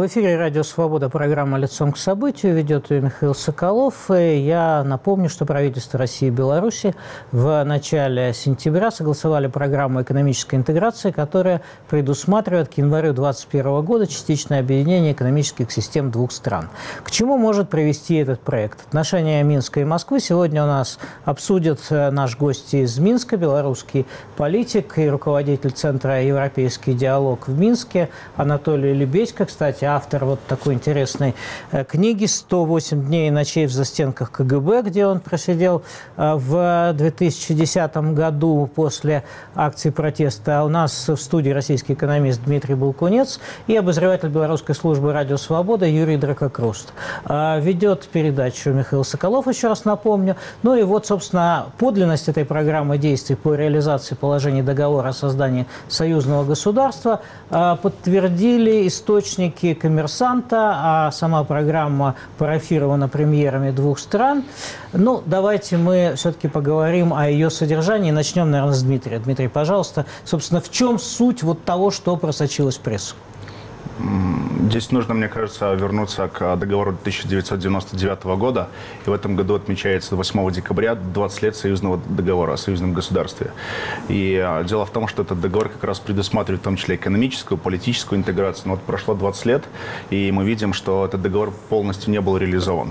В эфире «Радио Свобода», программа «Лицом к событию». Ведет ее Михаил Соколов. И я напомню, что правительство России и Беларуси в начале сентября согласовали программу экономической интеграции, которая предусматривает к январю 2021 года частичное объединение экономических систем двух стран. К чему может привести этот проект? Отношения Минска и Москвы сегодня у нас обсудит наш гость из Минска, белорусский политик и руководитель Центра «Европейский диалог» в Минске Анатолий Лебедько. Кстати, автор вот такой интересной книги «108 дней и ночей в застенках КГБ», где он просидел в 2010 году после акции протеста. У нас в студии российский экономист Дмитрий Булкунец и обозреватель белорусской службы «Радио Свобода» Юрий Дракокруст. Ведет передачу Михаил Соколов, еще раз напомню. Ну и вот, собственно, подлинность этой программы действий по реализации положений договора о создании союзного государства подтвердили источники «Коммерсанта», а сама программа парафирована премьерами двух стран. Ну, давайте мы все-таки поговорим о ее содержании. Начнем, наверное, с Дмитрия. Дмитрий, пожалуйста, собственно, в чем суть вот того, что просочилось в прессу? Здесь нужно, мне кажется, вернуться к договору 1999 года. И в этом году отмечается 8 декабря 20 лет союзного договора о союзном государстве. И дело в том, что этот договор как раз предусматривает в том числе экономическую, политическую интеграцию. Но вот прошло 20 лет, и мы видим, что этот договор полностью не был реализован.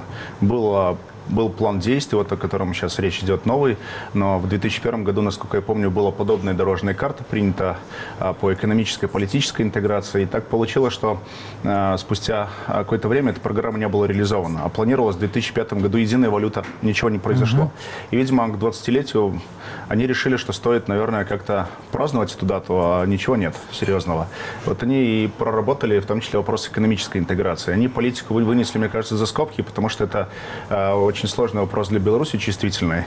Был план действий, вот о котором сейчас речь идет, новый, но в 2001 году, насколько я помню, была подобная дорожная карта принята по экономической и политической интеграции. И так получилось, что спустя какое-то время эта программа не была реализована. А планировалась в 2005 году единая валюта, ничего не произошло. И, видимо, к 20-летию они решили, что стоит, наверное, как-то праздновать эту дату, а ничего нет серьезного. Вот они и проработали, в том числе, вопрос экономической интеграции. Они политику вынесли, мне кажется, за скобки, потому что это очень сложный вопрос для Беларуси, чувствительный.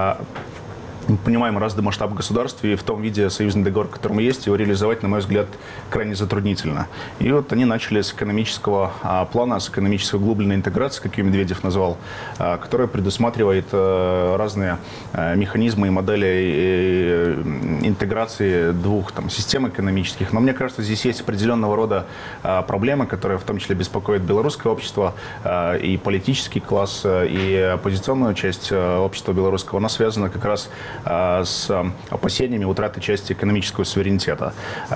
Мы понимаем разный масштаб государства, и в том виде союзный договор, который есть, его реализовать, на мой взгляд, крайне затруднительно. И вот они начали с экономического плана, с экономической углубленной интеграции, как ее Медведев назвал, которая предусматривает разные механизмы и модели интеграции двух систем экономических. Но мне кажется, здесь есть определенного рода проблемы, которые в том числе беспокоят белорусское общество, и политический класс, и оппозиционную часть общества белорусского. Она связана как раз с опасениями утраты части экономического суверенитета.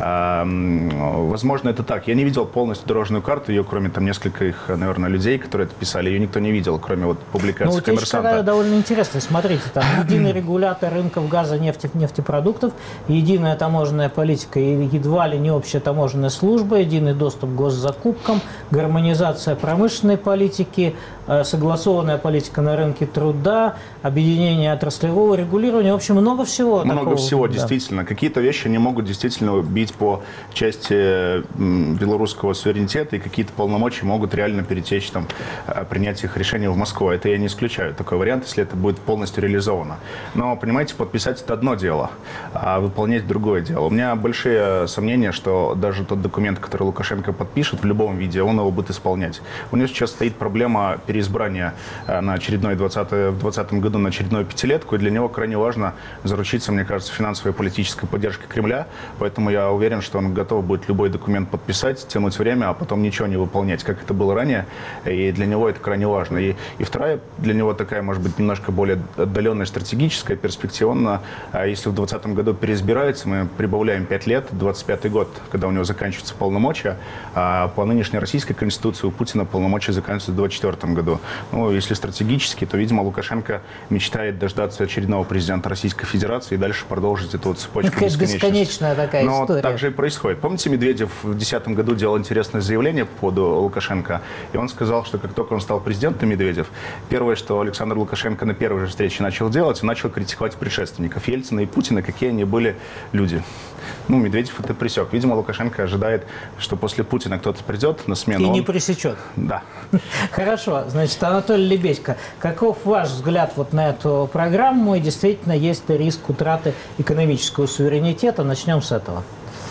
Возможно, это так. Я не видел полностью дорожную карту, ее, кроме нескольких, наверное, людей, которые это писали, ее никто не видел, кроме публикации «Коммерсанта». Утечка довольно интересная. Смотрите, там единый регулятор рынков газа, нефти, нефтепродуктов, единая таможенная политика и едва ли не общая таможенная служба, единый доступ к госзакупкам, гармонизация промышленной политики, согласованная политика на рынке труда, объединение отраслевого регулирования. В общем, много всего. Много всего, да. действительно. Какие-то вещи не могут действительно бить по части белорусского суверенитета, и какие-то полномочия могут реально перетечь принять их решение в Москву. Это я не исключаю. Такой вариант, если это будет полностью реализовано. Но, понимаете, подписать это одно дело, а выполнять другое дело. У меня большие сомнения, что даже тот документ, который Лукашенко подпишет в любом виде, он его будет исполнять. У него сейчас стоит проблема переизбрания на очередной в 2020 году на очередную пятилетку, и для него крайне важно заручиться, мне кажется, финансовой и политической поддержкой Кремля, поэтому я уверен, что он готов будет любой документ подписать, тянуть время, а потом ничего не выполнять, как это было ранее, и для него это крайне важно. И вторая для него такая, может быть, немножко более отдаленная, стратегическая, перспективная. Если в 2020 году переизбирается, мы прибавляем 5 лет, 25-й год, когда у него заканчиваются полномочия, а по нынешней российской конституции у Путина полномочия заканчиваются в 2024 году. Ну, если стратегически, то, видимо, Лукашенко мечтает дождаться очередного президента Российской Федерации и дальше продолжить эту цепочку бесконечности. Бесконечная такая история. Но так же и происходит. Помните, Медведев в 2010 году делал интересное заявление по поводу Лукашенко, и он сказал, что как только он стал президентом, Медведев, первое, что Александр Лукашенко на первой же встрече начал делать, он начал критиковать предшественников Ельцина и Путина, какие они были люди. Ну, Медведев это пресек. Видимо, Лукашенко ожидает, что после Путина кто-то придет на смену. И не пресечет. Да. Хорошо. Значит, Анатолий Лебедько, каков ваш взгляд вот на эту программу? И действительно, есть ли риск утраты экономического суверенитета? Начнем с этого.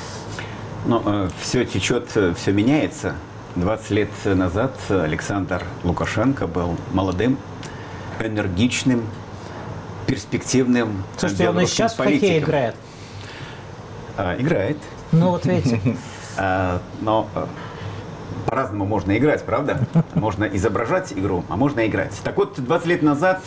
Ну, все течет, все меняется. 20 лет назад Александр Лукашенко был молодым, энергичным, перспективным. Слушайте, он и сейчас в хоккей играет. Играет. Ну, вот видите. Но по-разному можно играть, правда? Можно изображать игру, а можно играть. Так вот, 20 лет назад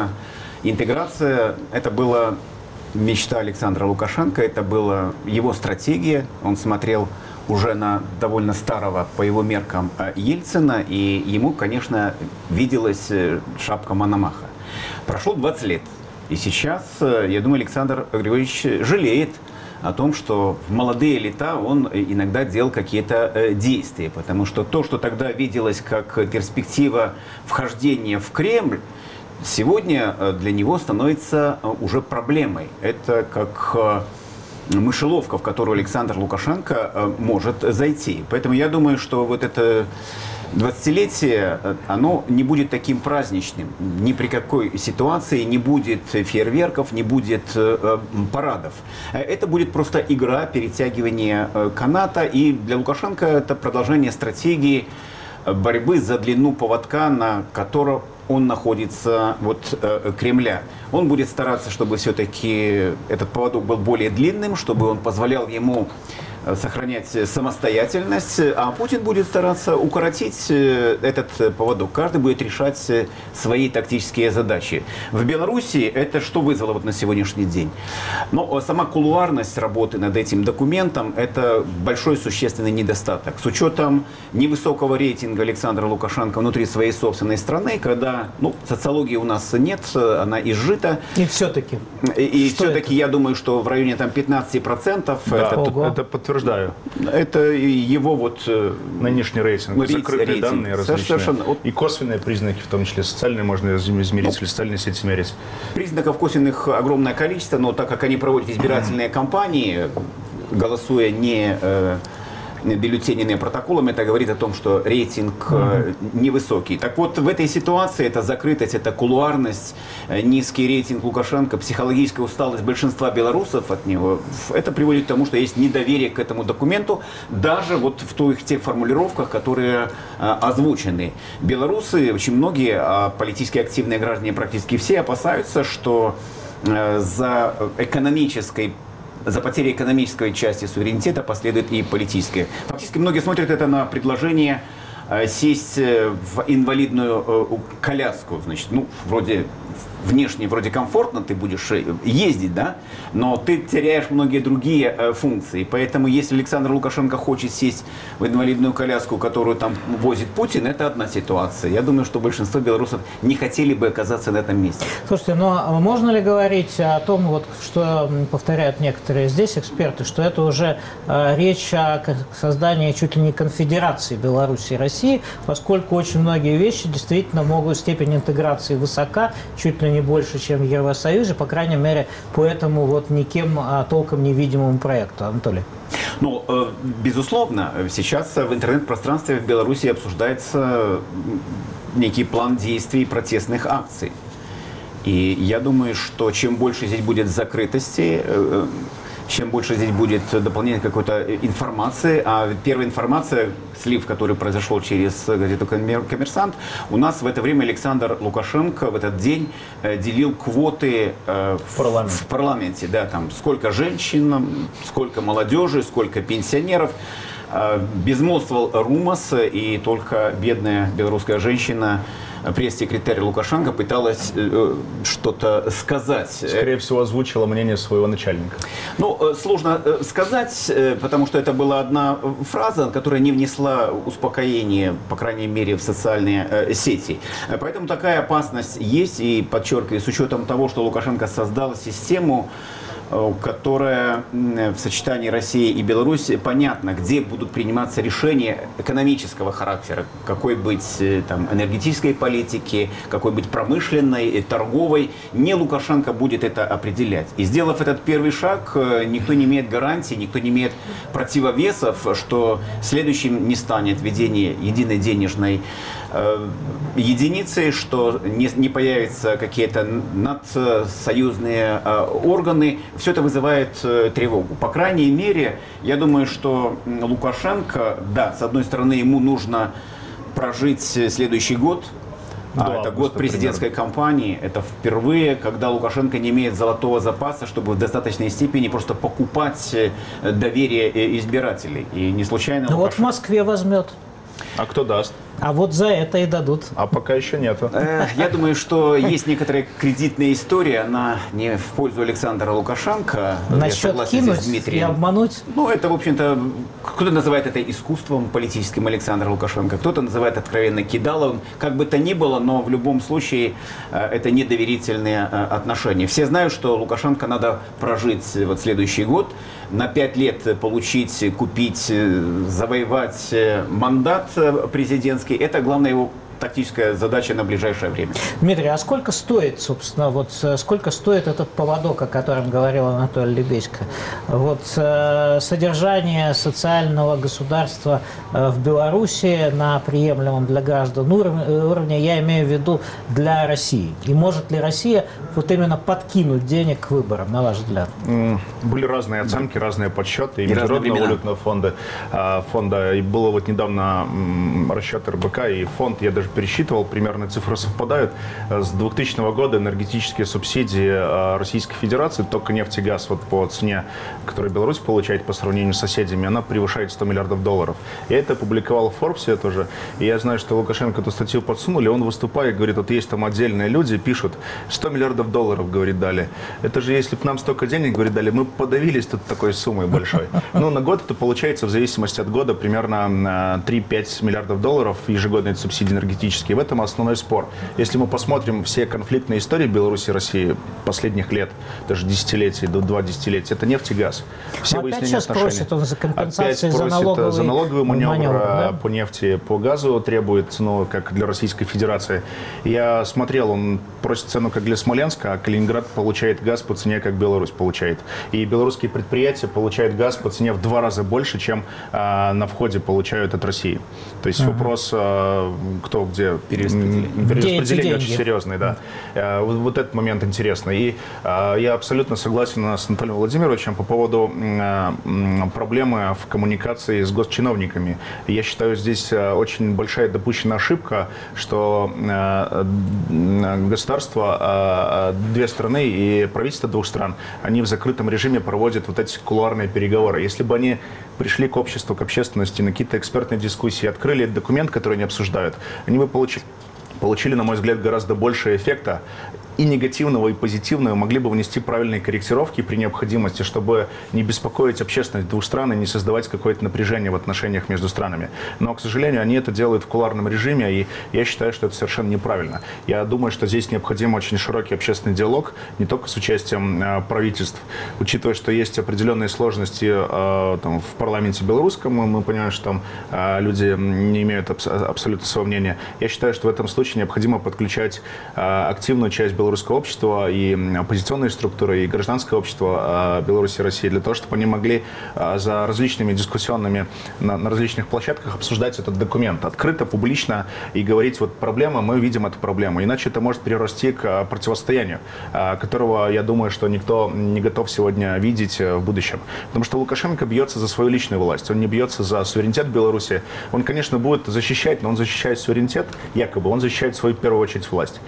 интеграция – это была мечта Александра Лукашенко, это была его стратегия. Он смотрел уже на довольно старого, по его меркам, Ельцина, и ему, конечно, виделась шапка Мономаха. Прошло 20 лет, и сейчас, я думаю, Александр Григорьевич жалеет о том, что в молодые лета он иногда делал какие-то действия, потому что то, что тогда виделось как перспектива вхождения в Кремль, сегодня для него становится уже проблемой. Это как мышеловка, в которую Александр Лукашенко может зайти. Поэтому я думаю, что вот это 20-летие, оно не будет таким праздничным. Ни при какой ситуации не будет фейерверков, не будет парадов. Это будет просто игра, перетягивание каната. И для Лукашенко это продолжение стратегии борьбы за длину поводка, на котором он находится от Кремля. Он будет стараться, чтобы все-таки этот поводок был более длинным, чтобы он позволял ему сохранять самостоятельность, а Путин будет стараться укоротить этот поводок. Каждый будет решать свои тактические задачи. В Беларуси это что вызвало вот на сегодняшний день? Но сама кулуарность работы над этим документом – это большой существенный недостаток. С учетом невысокого рейтинга Александра Лукашенко внутри своей собственной страны, когда социологии у нас нет, она изжита. И все-таки? И все-таки я думаю, что в районе 15%. Да, это подтверждаю. Это его нынешний рейтинг, закрытые данные различные. Совершенно. И косвенные признаки, в том числе социальные, можно измерить, или социальные сети мерить. Признаков косвенных огромное количество, но так как они проводят избирательные кампании, голосуя не бюллетенями, протоколами, это говорит о том, что рейтинг невысокий. Так вот, в этой ситуации это закрытость, это кулуарность, низкий рейтинг Лукашенко, психологическая усталость большинства белорусов от него, это приводит к тому, что есть недоверие к этому документу, даже вот в тех формулировках, которые озвучены. Белорусы, очень многие, а политически активные граждане практически все, опасаются, что за потерей экономической части суверенитета последует и политическая. Фактически многие смотрят это на предложение сесть в инвалидную коляску. Значит, внешне вроде комфортно, ты будешь ездить, да, но ты теряешь многие другие функции. Поэтому если Александр Лукашенко хочет сесть в инвалидную коляску, которую там возит Путин, это одна ситуация. Я думаю, что большинство белорусов не хотели бы оказаться на этом месте. Слушайте, но можно ли говорить о том, что повторяют некоторые здесь эксперты, что это уже речь о создании чуть ли не конфедерации Беларуси и России, поскольку очень многие вещи действительно степень интеграции высока, чуть ли не больше, чем в Евросоюзе, по крайней мере, по этому никем толком невидимому проекту. Анатолий. Безусловно, сейчас в интернет-пространстве в Беларуси обсуждается некий план действий протестных акций. И я думаю, что чем больше здесь будет закрытости, чем больше здесь будет дополнительной какой-то информации, а первая информация, слив, который произошел через газету «Коммерсант», у нас в это время Александр Лукашенко в этот день делил квоты в парламенте. Да, там сколько женщин, сколько молодежи, сколько пенсионеров. Безмолвствовал Румас, и только бедная белорусская женщина, пресс-секретарь Лукашенко, пыталась что-то сказать. Скорее всего, озвучила мнение своего начальника. Сложно сказать, потому что это была одна фраза, которая не внесла успокоения, по крайней мере, в социальные сети. Поэтому такая опасность есть, и подчеркиваю, с учетом того, что Лукашенко создал систему, которая в сочетании России и Беларуси, понятно, где будут приниматься решения экономического характера, какой быть энергетической политики, какой быть промышленной, торговой. Не Лукашенко будет это определять. И сделав этот первый шаг, никто не имеет гарантии, никто не имеет противовесов, что следующим не станет введение единой денежной единицы, что не появятся какие-то надсоюзные органы. Все это вызывает тревогу. По крайней мере, я думаю, что Лукашенко, да, с одной стороны, ему нужно прожить следующий год, это год президентской кампании. Это впервые, когда Лукашенко не имеет золотого запаса, чтобы в достаточной степени просто покупать доверие избирателей. И не случайно в Москве возьмет. А кто даст? А вот за это и дадут. А пока еще нету. Я думаю, что есть некоторая кредитная история, она не в пользу Александра Лукашенко. Насчет кинуть и обмануть? Ну, это, в общем-то, кто-то называет это искусством политическим Александра Лукашенко, кто-то называет откровенно кидаловым. Как бы то ни было, но в любом случае это недоверительные отношения. Все знают, что Лукашенко надо прожить вот следующий год, на 5 лет получить, купить, завоевать мандат президентский. Это главная его тактическая задача на ближайшее время. Дмитрий, а сколько стоит, собственно, сколько стоит этот поводок, о котором говорил Анатолий Лебедько? Содержание социального государства в Беларуси на приемлемом для граждан уровне, я имею в виду для России. И может ли Россия именно подкинуть денег к выборам, на ваш взгляд? Были разные оценки, разные подсчеты. И Международного валютного фонда. И было недавно расчет РБК и фонд, я даже пересчитывал, примерно цифры совпадают. С 2000 года энергетические субсидии Российской Федерации, только нефть и газ по цене, которую Беларусь получает по сравнению с соседями, она превышает $100 миллиардов. Я это опубликовал в Forbes тоже. И я знаю, что Лукашенко эту статью подсунули, он выступает, говорит, есть там отдельные люди, пишут, $100 миллиардов, говорит, дали. Это же если бы нам столько денег, говорит, дали, мы подавились тут такой суммой большой. На год это получается, в зависимости от года, примерно 3-5 миллиардов долларов ежегодные субсидии энергетические. В этом основной спор. Если мы посмотрим все конфликтные истории Беларуси и России последних лет, даже десятилетий, до 2 десятилетия, это нефть и газ. Все выяснения отношений. Просит он за компенсацию, за налоговый маневр да? По нефти, по газу требует, как для Российской Федерации. Я смотрел, он просит цену как для Смоленска, а Калининград получает газ по цене, как Беларусь получает. И белорусские предприятия получают газ по цене в 2 раза больше, чем на входе получают от России. То есть вопрос, кто где перераспределение очень серьезное, да. Вот этот момент интересный. И я абсолютно согласен с Анатолием Владимировичем по поводу проблемы в коммуникации с госчиновниками. Я считаю, здесь очень большая допущена ошибка, что государство, 2 страны и правительство 2 стран, они в закрытом режиме проводят эти кулуарные переговоры. Если бы они пришли к обществу, к общественности на какие-то экспертные дискуссии, открыли документ, который они обсуждают, они бы получили, на мой взгляд, гораздо больше эффекта и негативного, и позитивного, могли бы внести правильные корректировки при необходимости, чтобы не беспокоить общественность 2 стран и не создавать какое-то напряжение в отношениях между странами. Но, к сожалению, они это делают в кулуарном режиме, и я считаю, что это совершенно неправильно. Я думаю, что здесь необходим очень широкий общественный диалог, не только с участием правительств. Учитывая, что есть определенные сложности в парламенте белорусском, мы понимаем, что там люди не имеют абсолютно своего мнения. Я считаю, что в этом случае необходимо подключать активную часть белорусского общества и оппозиционные структуры, и гражданское общество Беларуси и России, для того, чтобы они могли за различными дискуссионными на различных площадках обсуждать этот документ открыто, публично и говорить, проблема, мы видим эту проблему. Иначе это может перерасти к противостоянию, которого, я думаю, что никто не готов сегодня видеть в будущем. Потому что Лукашенко бьется за свою личную власть, он не бьется за суверенитет Беларуси. Он, конечно, будет защищать, но он защищает суверенитет, якобы, он защищает свою, в первую очередь, власть.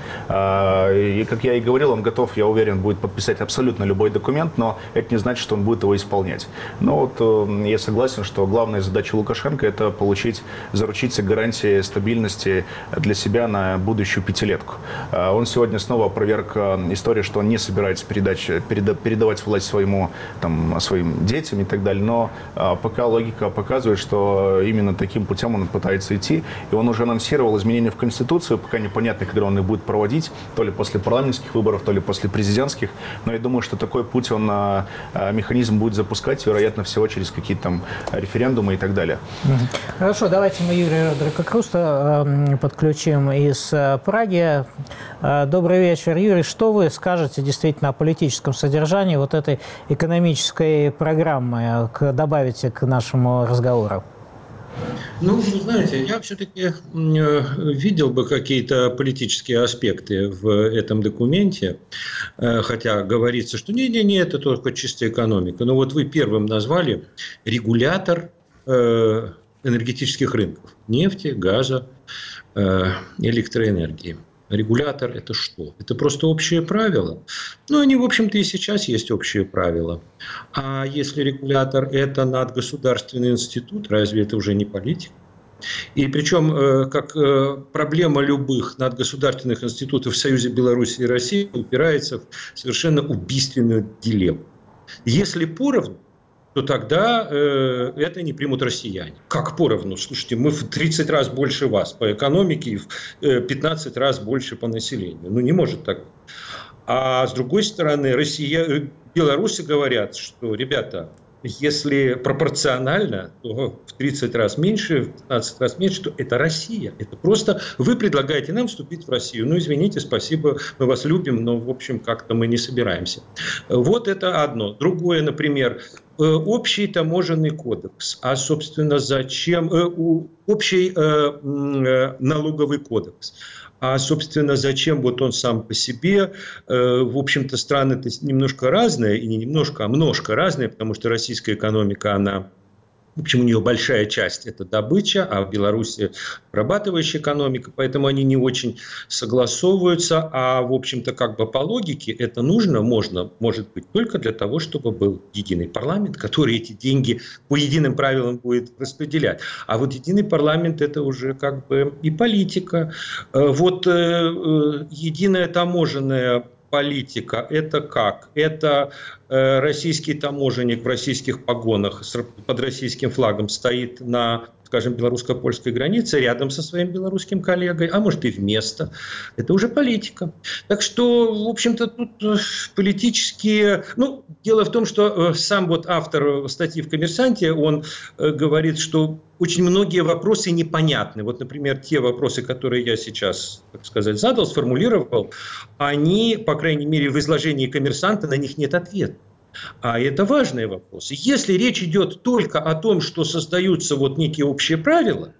И, как я и говорил, он готов, я уверен, будет подписать абсолютно любой документ, но это не значит, что он будет его исполнять. Но я согласен, что главная задача Лукашенко – это заручиться гарантией стабильности для себя на будущую 5-летку. Он сегодня снова опроверг историю, что он не собирается передавать власть своим детям и так далее, но пока логика показывает, что именно таким путем он пытается идти, и он уже анонсировал изменения в Конституцию, пока непонятно, когда он их будет проводить, то ли после парламентских выборов, то ли после президентских. Но я думаю, что такой путь механизм будет запускать, вероятно, всего через какие-то референдумы и так далее. Хорошо, давайте мы Юрия Дракокруста подключим из Праги. Добрый вечер, Юрий. Что вы скажете действительно о политическом содержании этой экономической программы? Добавите к нашему разговору. Вы знаете, я все-таки видел бы какие-то политические аспекты в этом документе, хотя говорится, что не, это только чистая экономика. Но вы первым назвали регулятор энергетических рынков – нефти, газа, электроэнергии. Регулятор – это что? Это просто общие правила. Они, в общем-то, и сейчас есть общие правила. А если регулятор – это надгосударственный институт, разве это уже не политика? И причем, как проблема любых надгосударственных институтов в Союзе Беларуси и России упирается в совершенно убийственную дилемму. Если поровну, то тогда это не примут россияне. Как поровну? Слушайте, мы в 30 раз больше вас по экономике и в 15 раз больше по населению. Ну, не может так быть. А с другой стороны, белорусы говорят, что, ребята, если пропорционально, то в 30 раз меньше, в 15 раз меньше, то это Россия. Это просто вы предлагаете нам вступить в Россию. Ну, извините, спасибо, мы вас любим, но, в общем, как-то мы не собираемся. Вот это одно. Другое, например, общий таможенный кодекс. А, собственно, зачем? Общий налоговый кодекс. А, собственно, зачем вот он сам по себе? В общем-то, страны-то немножко разные, и не немножко, а множко разные, потому что российская экономика, она... В общем, у нее большая часть – это добыча, а в Беларуси обрабатывающая экономика, поэтому они не очень согласовываются. А, в общем-то, как бы по логике это нужно, может быть, только для того, чтобы был единый парламент, который эти деньги по единым правилам будет распределять. А вот единый парламент – это уже как бы и политика. Вот единая таможенная политика – это как? Это российский таможенник в российских погонах под российским флагом стоит на, скажем, белорусско-польской границе рядом со своим белорусским коллегой, а может и вместо. Это уже политика. Так что, в общем-то, тут политические... Ну, дело в том, что сам вот автор статьи в «Коммерсанте», он говорит, что очень многие вопросы непонятны. Вот, например, те вопросы, которые я сейчас, так сказать, задал, сформулировал, они, по крайней мере, в изложении «Коммерсанта» на них нет ответа. А это важные вопросы. Если речь идет только о том, что создаются вот некие общие правила,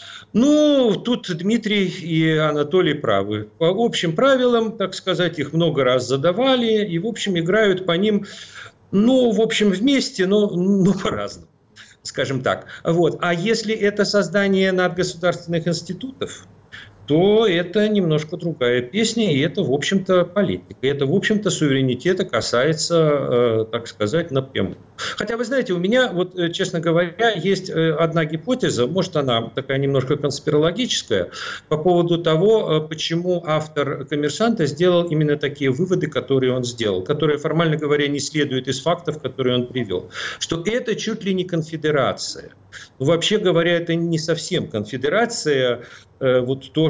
ну, тут Дмитрий и Анатолий правы. По общим правилам, так сказать, их много раз задавали, и, в общем, играют по ним, ну, в общем, вместе, но по-разному. Скажем так. Вот. А если это создание надгосударственных институтов, то это немножко другая песня, и это, в общем-то, политика. И это, в общем-то, суверенитета касается, так сказать, напрямую. Хотя, вы знаете, у меня, вот, честно говоря, есть одна гипотеза, может, она такая немножко конспирологическая, по поводу того, почему автор «Коммерсанта» сделал именно такие выводы, которые он сделал, которые, формально говоря, не следуют из фактов, которые он привел. Что это чуть ли не конфедерация. Но, вообще говоря, это не совсем конфедерация, вот то,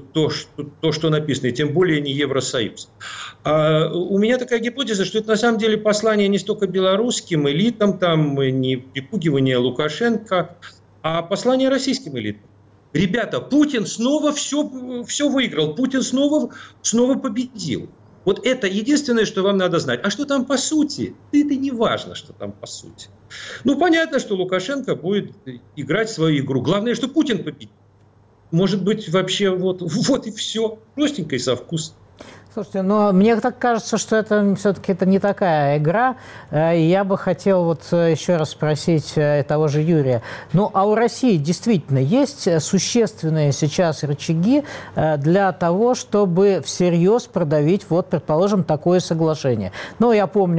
что написано, и тем более не Евросоюз. А у меня такая гипотеза, что это на самом деле послание не столько белорусским элитам, там, не припугивание Лукашенко, а послание российским элитам. Ребята, Путин снова все выиграл, Путин снова победил. Вот это единственное, что вам надо знать. А что там по сути? Это не важно, что там по сути. Ну, понятно, что Лукашенко будет играть свою игру. Главное, что Путин победит. Может быть, вообще вот и все. Простенько и со вкусом. Слушайте, но мне так кажется, что это все-таки это не такая игра. Я бы хотел вот еще раз спросить того же Юрия. Ну, а у России действительно есть существенные сейчас рычаги для того, чтобы всерьез продавить, вот, предположим, такое соглашение? Ну, я помню,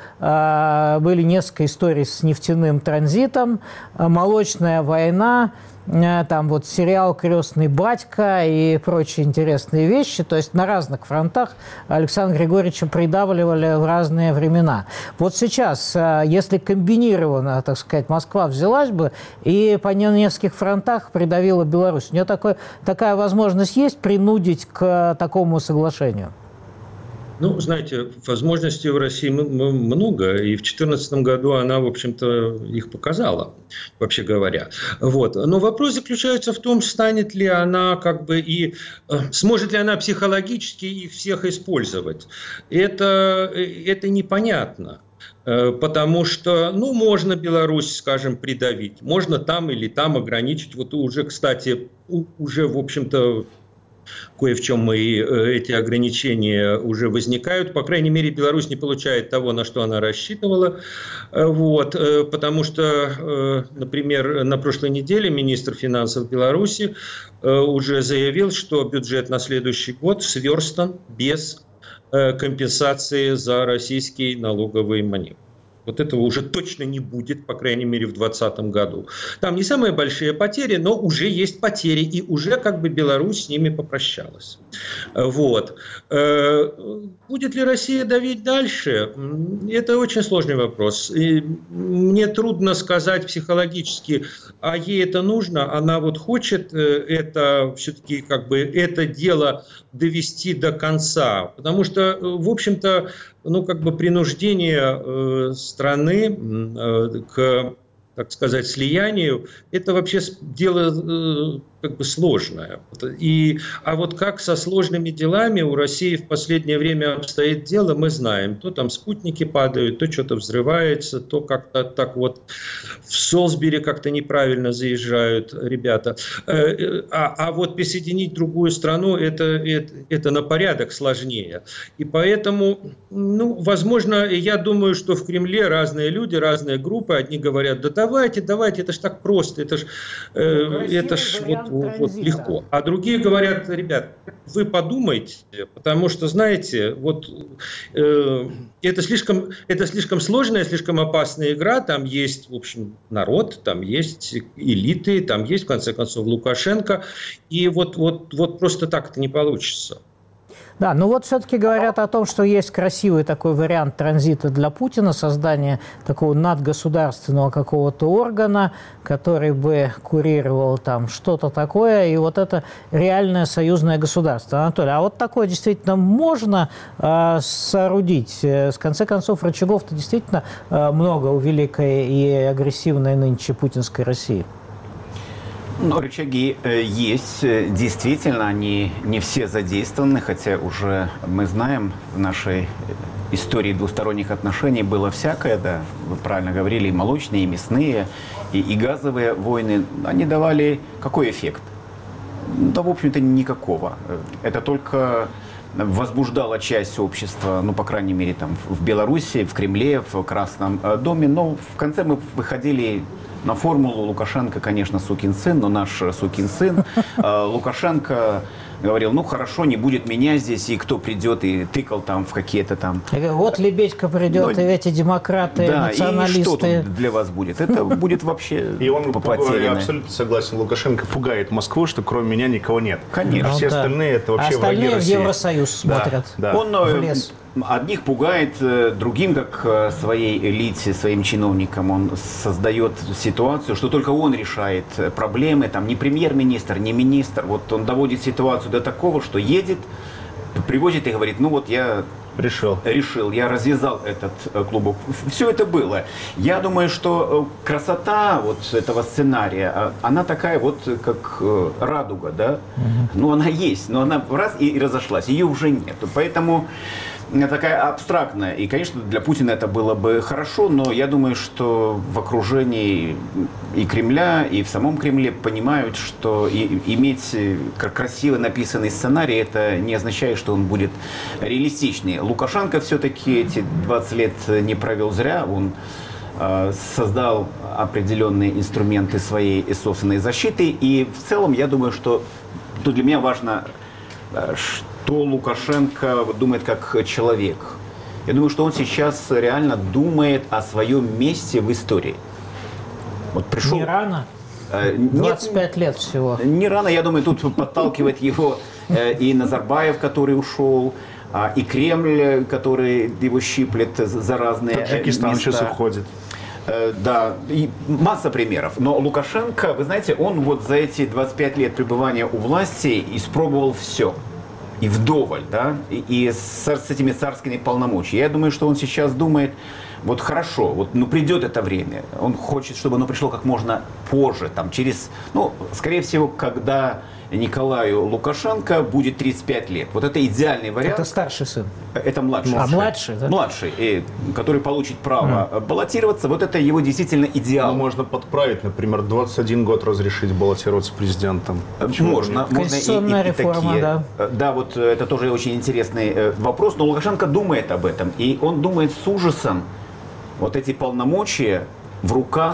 были несколько историй с нефтяным транзитом, молочная война, там вот сериал «Крестный батька» и прочие интересные вещи. То есть на разных фронтах Александра Григорьевича придавливали в разные времена. Вот сейчас, если комбинированно, так сказать, Москва взялась бы и по нескольких фронтах придавила Беларусь, у нее такая возможность есть принудить к такому соглашению? Ну, знаете, возможностей в России много, и в 2014 году она, в общем-то, их показала, вообще говоря. Вот. Но вопрос заключается в том, станет ли она как бы и сможет ли она психологически их всех использовать. Это непонятно. Потому что, ну, можно Беларусь, скажем, придавить, можно там или там ограничить. Вот уже, кстати, уже, в общем-то, кое в чем и эти ограничения уже возникают. По крайней мере, Беларусь не получает того, на что она рассчитывала. Вот, потому что, например, на прошлой неделе министр финансов Беларуси уже заявил, что бюджет на следующий год сверстан без компенсации за российский налоговый маневр. Вот этого уже точно не будет, по крайней мере, в 2020 году. Там не самые большие потери, но уже есть потери, и уже как бы Беларусь с ними попрощалась. Вот. Будет ли Россия давить дальше? Это очень сложный вопрос. И мне трудно сказать психологически, а ей это нужно, она вот хочет это все-таки как бы это дело довести до конца. Потому что, в общем-то, ну, как бы принуждение страны к, так сказать, слиянию, это вообще дело как бы сложное. А вот как со сложными делами у России в последнее время обстоит дело, мы знаем. То там спутники падают, то что-то взрывается, то как-то так вот в Солсбери как-то неправильно заезжают ребята. А вот присоединить другую страну, это на порядок сложнее. И поэтому, ну, возможно, я думаю, что в Кремле разные люди, разные группы, одни говорят, да давайте, это ж так просто, это ж вот легко. А другие говорят, ребят, вы подумайте, потому что, знаете, вот это слишком сложная, слишком опасная игра, там есть, в общем, народ, там есть элиты, там есть, в конце концов, Лукашенко, и вот просто так это не получится. Да, ну вот все-таки говорят о том, что есть красивый такой вариант транзита для Путина, создание такого надгосударственного какого-то органа, который бы курировал там что-то такое, и вот это реальное союзное государство. Анатолий, а вот такое действительно можно соорудить? В конце концов, рычагов-то действительно много у великой и агрессивной нынче путинской России. Но рычаги есть, действительно, они не все задействованы, хотя уже мы знаем, в нашей истории двусторонних отношений было всякое, да, вы правильно говорили, и молочные, и мясные, и газовые войны, они давали какой эффект? Да, в общем-то, никакого. Это только возбуждало часть общества, ну, по крайней мере, там, в Беларуси, в Кремле, в Красном доме, но в конце мы выходили на формулу Лукашенко, конечно, сукин сын, но наш сукин сын. Лукашенко говорил, ну хорошо, не будет меня здесь, и кто придет, и тыкал там в какие-то там... Вот Лебедько придет, и эти демократы, да, националисты. И что тут для вас будет? Это будет вообще и он, потеряно. Я абсолютно согласен, Лукашенко пугает Москву, что кроме меня никого нет. Конечно. Все остальные это вообще враги России. Остальные в Евросоюз смотрят. Да. Он в лес. Одних пугает, другим, как своей элите, своим чиновникам, он создает ситуацию, что только он решает проблемы, там не премьер-министр, не министр. Вот он доводит ситуацию до такого, что едет, привозит и говорит, ну вот я решил, я развязал этот клубок. Все это было. Я думаю, что красота вот этого сценария, она такая вот, как радуга, да? Ну, она есть, но она раз и разошлась, ее уже нет. Поэтому такая абстрактная. И, конечно, для Путина это было бы хорошо, но я думаю, что в окружении и Кремля, и в самом Кремле понимают, что иметь красиво написанный сценарий, это не означает, что он будет реалистичный. Лукашенко все-таки эти 20 лет не провел зря. Он создал определенные инструменты своей собственной защиты. И в целом, я думаю, что тут для меня важно, что Лукашенко думает как человек. Я думаю, что он сейчас реально думает о своем месте в истории. Вот пришел... Не рано? 25 лет всего. Не рано, я думаю, тут подталкивает его и Назарбаев, который ушел, и Кремль, который его щиплет за разные Таджикистан места. сейчас уходит. Да, и масса примеров. Но Лукашенко, вы знаете, он вот за эти 25 лет пребывания у власти испробовал все. И вдоволь, да, и с этими царскими полномочиями. Я думаю, что он сейчас думает, вот хорошо, вот, ну придет это время. Он хочет, чтобы оно пришло как можно позже, там, через, ну, скорее всего, когда Николаю Лукашенко будет 35 лет. Вот это идеальный вариант. Это старший сын? Это младший. А младший, да? Младший, который получит право баллотироваться. Вот это его действительно идеал. Ну, можно подправить, например, 21 год разрешить баллотироваться президентом. Можно Конституционная реформа, такие. Да. Да, вот это тоже очень интересный вопрос. Но Лукашенко думает об этом. И он думает с ужасом, вот эти полномочия в руках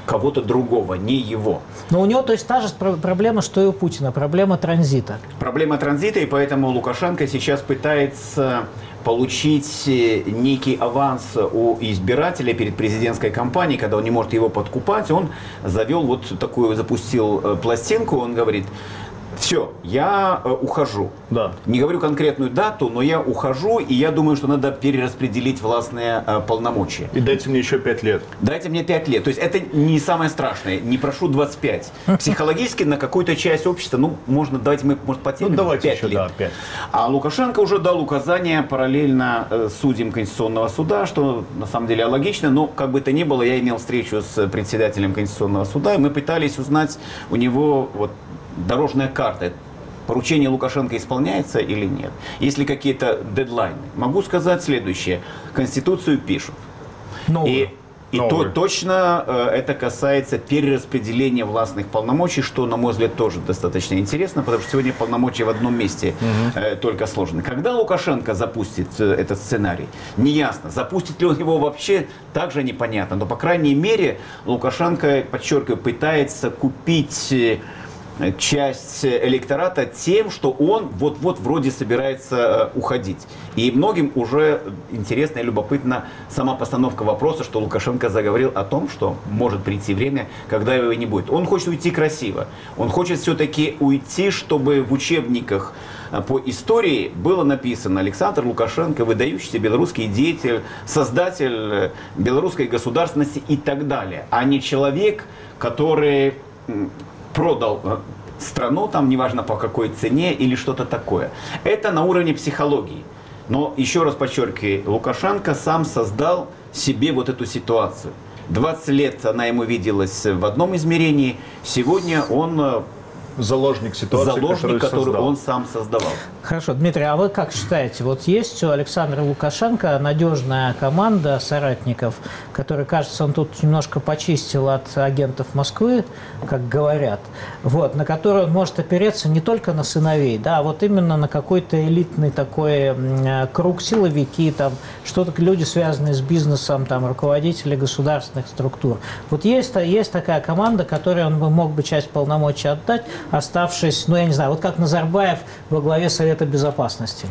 кого-то другого, не его. Но у него, то есть, та же проблема, что и у Путина, проблема транзита. Проблема транзита, и поэтому Лукашенко сейчас пытается получить некий аванс у избирателя перед президентской кампанией, когда он не может его подкупать, он завел вот такую, запустил пластинку, он говорит: все, я ухожу. Да. Не говорю конкретную дату, но я ухожу, и я думаю, что надо перераспределить властные полномочия. И дайте мне еще 5 лет. Дайте мне 5 лет. То есть это не самое страшное. Не прошу 25. Психологически на какую-то часть общества, ну, можно, давайте мы, может, потерпим 5 лет. Да, 5. А Лукашенко уже дал указание параллельно судьям Конституционного суда, что на самом деле логично, но как бы то ни было, я имел встречу с председателем Конституционного суда, и мы пытались узнать у него вот дорожная карта. Поручение Лукашенко исполняется или нет? Есть ли какие-то дедлайны? Могу сказать следующее. Конституцию пишут. И точно это касается перераспределения властных полномочий, что, на мой взгляд, тоже достаточно интересно, потому что сегодня полномочия в одном месте только сложены. Когда Лукашенко запустит этот сценарий, неясно. Запустит ли он его вообще, также непонятно. Но, по крайней мере, Лукашенко, подчеркиваю, пытается купить часть электората тем, что он вот-вот вроде собирается уходить. И многим уже интересно и любопытна сама постановка вопроса, что Лукашенко заговорил о том, что может прийти время, когда его не будет. Он хочет уйти красиво. Он хочет все-таки уйти, чтобы в учебниках по истории было написано: Александр Лукашенко, выдающийся белорусский деятель, создатель белорусской государственности и так далее, а не человек, который продал страну, там, неважно по какой цене или что-то такое. Это на уровне психологии. Но, еще раз подчеркиваю, Лукашенко сам создал себе вот эту ситуацию. 20 лет она ему виделась в одном измерении, сегодня он заложник ситуации, которую он сам создавал. Хорошо, Дмитрий, а вы как считаете, вот есть у Александра Лукашенко надежная команда соратников, которые, кажется, он тут немножко почистил от агентов Москвы, как говорят, вот, на которые он может опереться не только на сыновей, да, а вот именно на какой-то элитный такой круг, силовики, там, что-то, люди, связанные с бизнесом, там, руководители государственных структур. Вот есть такая команда, которой он мог бы часть полномочий отдать, оставшись, ну, я не знаю, вот как Назарбаев во главе Совета Безопасности.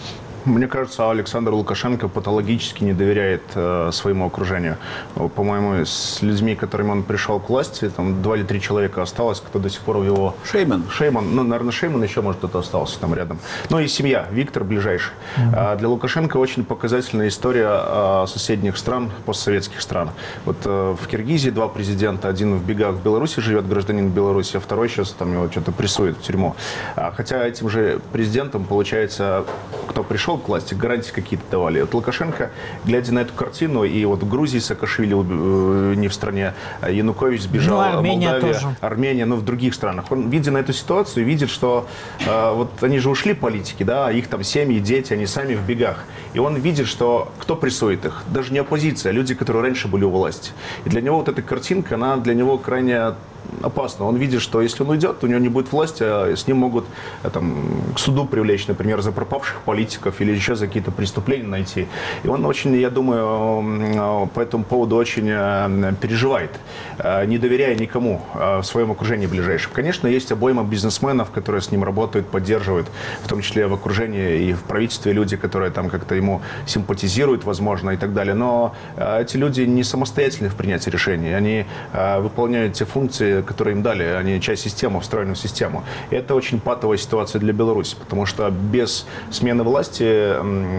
Мне кажется, Александр Лукашенко патологически не доверяет своему окружению. По-моему, с людьми, которыми он пришел к власти, там 2 или 3 человека осталось, кто до сих пор его... Шейман, ну, наверное, Шейман еще, может, кто-то остался там рядом. Ну и семья, Виктор ближайший. Для Лукашенко очень показательная история соседних стран, постсоветских стран. Вот в Киргизии 2 президента, один в бегах в Беларуси живет, гражданин Беларуси, а второй сейчас там его что-то прессует в тюрьму. Хотя этим же президентом, получается, кто пришел к власти, гарантии какие-то давали. Вот Лукашенко, глядя на эту картину, и вот в Грузии Саакашвили не в стране, Янукович сбежал, Армения Молдавия, тоже. Армения, в других странах. Он, видя на эту ситуацию, видит, что вот они же ушли, политики, да, их там семьи, дети, они сами в бегах. И он видит, что кто прессует их? Даже не оппозиция, а люди, которые раньше были у власти. И для него вот эта картинка, она для него крайне опасно. Он видит, что если он уйдет, то у него не будет власти, а с ним могут там, к суду привлечь, например, за пропавших политиков или еще за какие-то преступления найти. И он очень, я думаю, по этому поводу очень переживает, не доверяя никому в своем окружении ближайшем. Конечно, есть обойма бизнесменов, которые с ним работают, поддерживают, в том числе в окружении и в правительстве люди, которые там как-то ему симпатизируют, возможно, и так далее. Но эти люди не самостоятельны в принятии решений. Они выполняют те функции, которые им дали, они часть системы, встроенную в систему. И это очень патовая ситуация для Беларуси, потому что без смены власти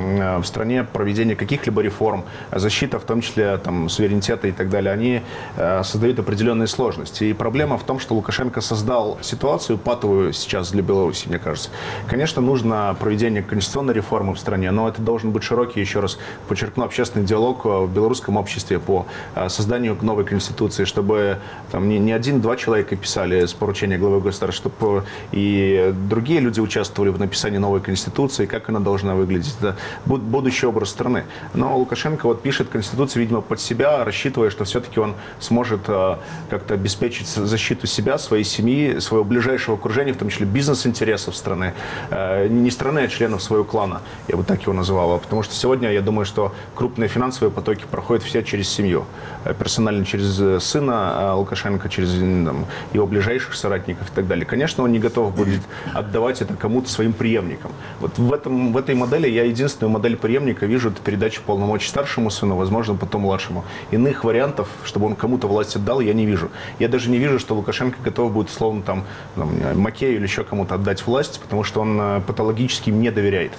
в стране проведение каких-либо реформ, защита, в том числе там, суверенитета и так далее, они создают определенные сложности. И проблема в том, что Лукашенко создал ситуацию патовую сейчас для Беларуси, мне кажется. Конечно, нужно проведение конституционной реформы в стране, но это должен быть широкий, еще раз подчеркну, общественный диалог в белорусском обществе по созданию новой конституции, чтобы там, не 1-2 человека писали с поручения главы государства, чтобы и другие люди участвовали в написании новой конституции, как она должна выглядеть. Это будущий образ страны. Но Лукашенко вот пишет Конституцию, видимо, под себя, рассчитывая, что все-таки он сможет как-то обеспечить защиту себя, своей семьи, своего ближайшего окружения, в том числе бизнес-интересов страны. Не страны, а членов своего клана. Я бы так его называл. Потому что сегодня, я думаю, что крупные финансовые потоки проходят все через семью. Персонально через сына Лукашенко, через его ближайших соратников и так далее. Конечно, он не готов будет отдавать это кому-то своим преемникам. Вот в этой модели я единственную модель преемника вижу, это передача полномочий старшему сыну, возможно, потом младшему. Иных вариантов, чтобы он кому-то власть отдал, я не вижу. Я даже не вижу, что Лукашенко готов будет, словно там Макею или еще кому-то отдать власть, потому что он патологически им не доверяет.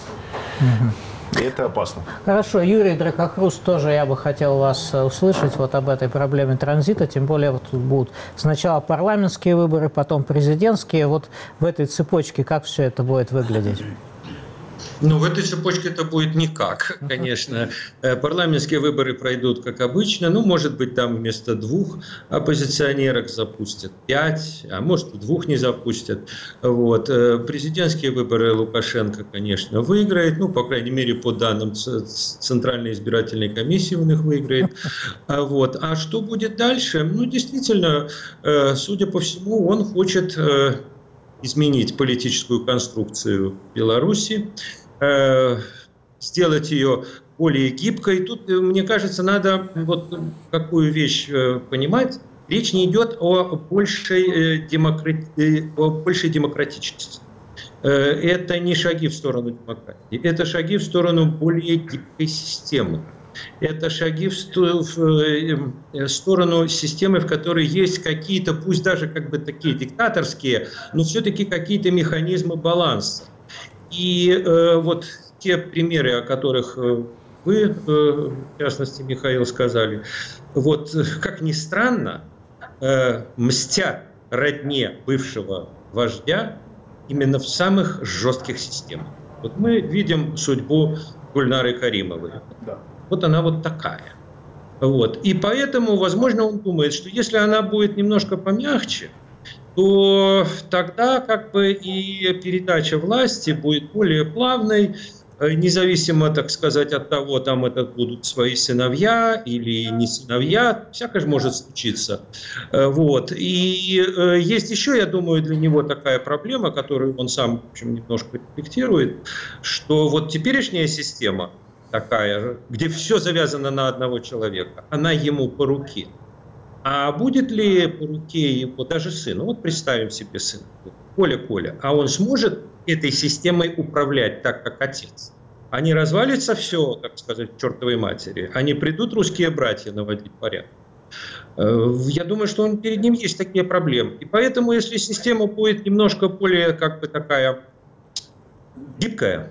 И это опасно. Хорошо. Юрий Дракохрус, тоже я бы хотел вас услышать вот об этой проблеме транзита. Тем более вот тут будут сначала парламентские выборы, потом президентские. Вот в этой цепочке как все это будет выглядеть? Ну, в этой цепочке это будет никак, конечно. Парламентские выборы пройдут, как обычно. Ну, может быть, там вместо 2 оппозиционерок запустят 5, а может, 2 не запустят. Вот. Президентские выборы Лукашенко, конечно, выиграет. Ну, по крайней мере, по данным Центральной избирательной комиссии он их выиграет. Вот. А что будет дальше? Ну, действительно, судя по всему, он хочет изменить политическую конструкцию Беларуси, сделать ее более гибкой. Тут, мне кажется, надо вот какую вещь понимать. Речь не идет о большей демократичности. Это не шаги в сторону демократии, это шаги в сторону более гибкой системы. Это шаги в сторону системы, в которой есть какие-то, пусть даже как бы такие диктаторские, но все-таки какие-то механизмы баланса. И вот те примеры, о которых вы, в частности, Михаил, сказали, вот как ни странно, мстят родне бывшего вождя именно в самых жестких системах. Вот мы видим судьбу Гульнары Каримовой. Вот она вот такая. Вот. И поэтому, возможно, он думает, что если она будет немножко помягче, то тогда как бы и передача власти будет более плавной, независимо, так сказать, от того, там это будут свои сыновья или не сыновья, всякое же может случиться. Вот. И есть еще, я думаю, для него такая проблема, которую он сам, в общем, немножко рефлектирует, что вот теперешняя система такая, где все завязано на одного человека, она ему по руке. А будет ли по руке его даже сыну? Вот представим себе сына, Коля, а он сможет этой системой управлять так, как отец? А не развалится все, так сказать, к чертовой матери? А не придут русские братья наводить порядок? Я думаю, что перед ним есть такие проблемы. И поэтому, если система будет немножко более как бы такая гибкая,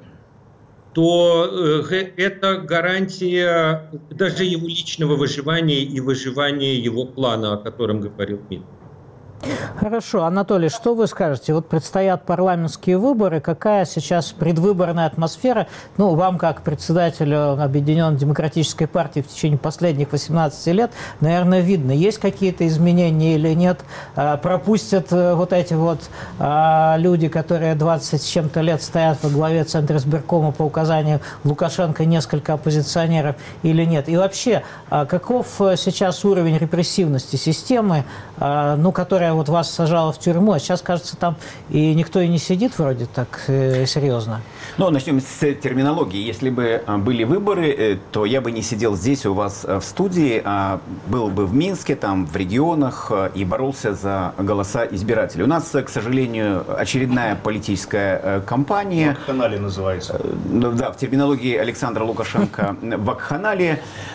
то это гарантия даже его личного выживания и выживания его клана, о котором говорил Мин. Хорошо. Анатолий, что вы скажете? Вот предстоят парламентские выборы. Какая сейчас предвыборная атмосфера? Ну, вам, как председателю Объединенной демократической партии в течение последних 18 лет, наверное, видно, есть какие-то изменения или нет? Пропустят вот эти вот люди, которые 20 с чем-то лет стоят во главе Центра избиркома по указанию Лукашенко, несколько оппозиционеров или нет? И вообще, каков сейчас уровень репрессивности системы, ну, которая вот вас сажала в тюрьму, а сейчас, кажется, там и никто и не сидит вроде так серьезно. Ну, начнем с терминологии. Если бы были выборы, то я бы не сидел здесь у вас в студии, а был бы в Минске, там, в регионах и боролся за голоса избирателей. У нас, к сожалению, очередная политическая кампания. Вакханалия называется. Да, в терминологии Александра Лукашенко вакханалия.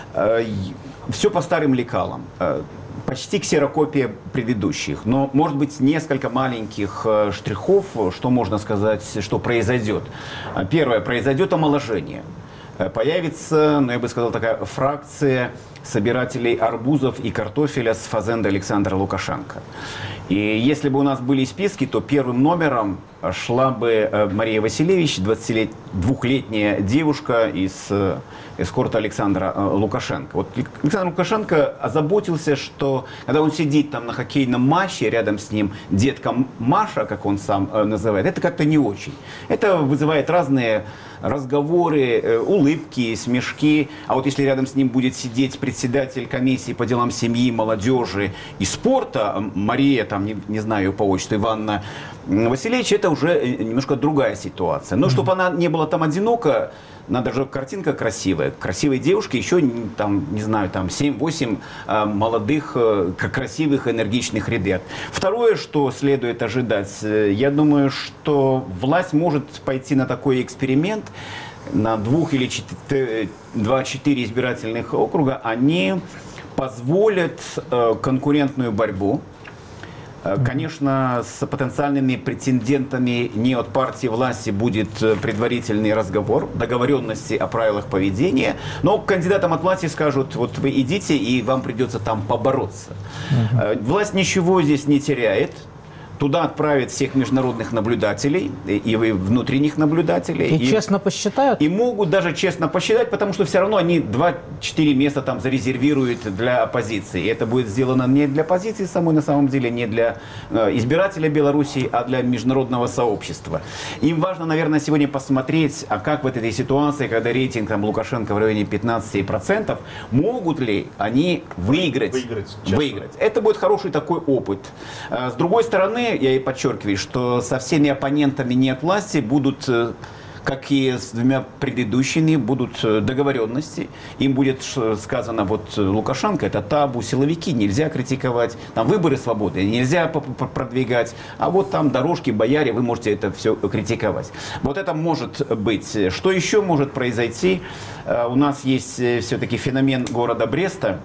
Все по старым лекалам. Почти ксерокопия предыдущих, но, может быть, несколько маленьких штрихов, что можно сказать, что произойдет. Первое, произойдет омоложение. Появится, ну, я бы сказал, такая фракция собирателей арбузов и картофеля с фазенды Александра Лукашенко. И если бы у нас были списки, то первым номером шла бы Мария Василевич, 22-летняя девушка из эскорта Александра Лукашенко. Вот Александр Лукашенко озаботился, что когда он сидит там на хоккейном матче, рядом с ним детка Маша, как он сам называет, это как-то не очень. Это вызывает разные разговоры, улыбки, смешки. А вот если рядом с ним будет сидеть председатель комиссии по делам семьи, молодежи и спорта, Мария, там, не знаю ее по отчеству, Ивановна Василевич, это уже немножко другая ситуация. Но чтобы она не была там одинока, надо же картинка красивая. Красивой девушке еще, там, не знаю, там 7-8 молодых, красивых, энергичных ребят. Второе, что следует ожидать, я думаю, что власть может пойти на такой эксперимент, на 2 или 4 избирательных округа, они позволят конкурентную борьбу. Конечно, с потенциальными претендентами не от партии власти будет предварительный разговор, договоренности о правилах поведения, но кандидатам от власти скажут, вот вы идите, и вам придется там побороться. Власть ничего здесь не теряет. Туда отправят всех международных наблюдателей и внутренних наблюдателей. И честно посчитают? И могут даже честно посчитать, потому что все равно они 2-4 места там зарезервируют для оппозиции. И это будет сделано не для оппозиции самой, на самом деле, не для избирателя Беларуси, а для международного сообщества. Им важно, наверное, сегодня посмотреть, а как в этой ситуации, когда рейтинг там, Лукашенко в районе 15%, могут ли они выиграть. Это будет хороший такой опыт. С другой стороны, я и подчеркиваю, что со всеми оппонентами не от власти будут, как и с 2 предыдущими, будут договоренности. Им будет сказано, вот Лукашенко это табу, силовики, нельзя критиковать, там выборы свободы, нельзя продвигать, а вот там дорожки, бояре, вы можете это все критиковать. Вот это может быть. Что еще может произойти? У нас есть все-таки феномен города Бреста,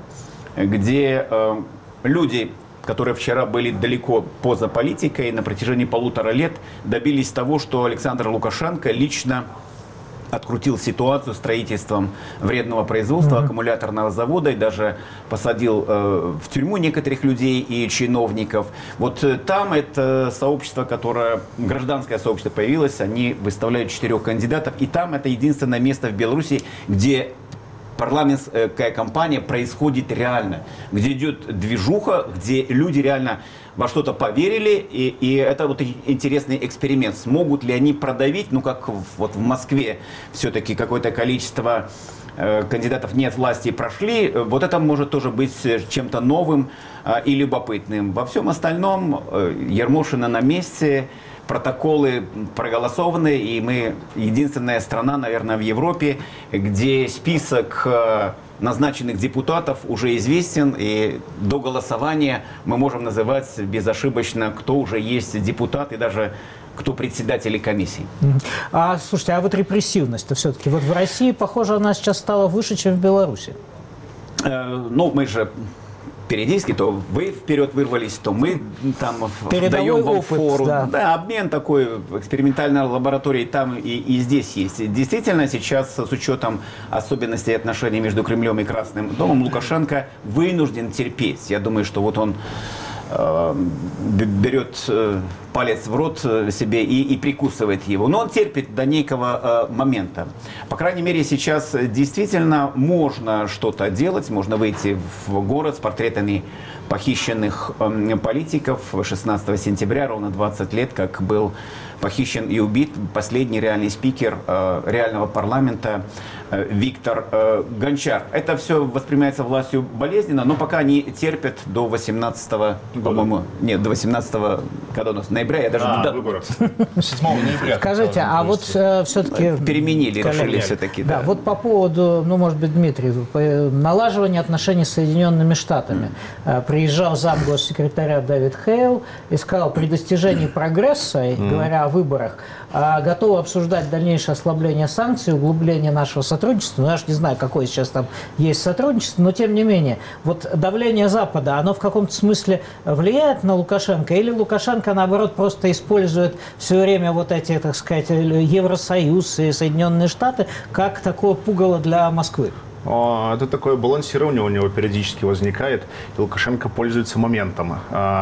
где люди, которые вчера были далеко поза политикой, на протяжении 1,5 лет добились того, что Александр Лукашенко лично открутил ситуацию с строительством вредного производства аккумуляторного завода и даже посадил в тюрьму некоторых людей и чиновников. Вот там это сообщество, которое, гражданское сообщество появилось, они выставляют 4 кандидатов, и там это единственное место в Беларуси, где парламентская кампания происходит реально, где идет движуха, где люди реально во что-то поверили, и это вот интересный эксперимент. Смогут ли они продавить, ну как вот в Москве все-таки какое-то количество кандидатов не от власти прошли, вот это может тоже быть чем-то новым и любопытным. Во всем остальном Ермошина на месте, протоколы проголосованы, и мы единственная страна, наверное, в Европе, где список назначенных депутатов уже известен, и до голосования мы можем называть безошибочно, кто уже есть депутат и даже кто председатели комиссий. Слушайте, а вот репрессивность-то все-таки, вот в России, похоже, она сейчас стала выше, чем в Беларуси. Ну, мы же периодически, то вы вперед вырвались, то мы там даем вам фору. Да, обмен такой, экспериментальной лаборатории там и здесь есть. Действительно, сейчас с учетом особенностей отношений между Кремлем и Красным домом, Лукашенко вынужден терпеть. Я думаю, что вот он берет палец в рот себе и прикусывает его. Но он терпит до некого момента. По крайней мере, сейчас действительно можно что-то делать. Можно выйти в город с портретами похищенных политиков. 16 сентября, ровно 20 лет, как был похищен и убит последний реальный спикер реального парламента Виктор Гончар. Это все воспринимается властью болезненно, но пока они терпят до 18-го, по-моему, нет, до 18-го, когда у нас ноября, я даже... выборов. 7 ноября. Скажите, а вот все-таки... Переменили, решили все-таки. Да, вот по поводу, ну, может быть, Дмитрий, налаживания отношений с Соединенными Штатами. Приезжал замгоссекретаря Дэвид Хейл и сказал, при достижении прогресса, говоря о выборах, готовы обсуждать дальнейшее ослабление санкций, углубление нашего сотрудничества. Ну, я же не знаю, какое сейчас там есть сотрудничество, но тем не менее, вот давление Запада, оно в каком-то смысле влияет на Лукашенко? Или Лукашенко, наоборот, просто использует все время вот эти, так сказать, Евросоюз и Соединенные Штаты как такое пугало для Москвы? Это такое балансирование у него периодически возникает, и Лукашенко пользуется моментом.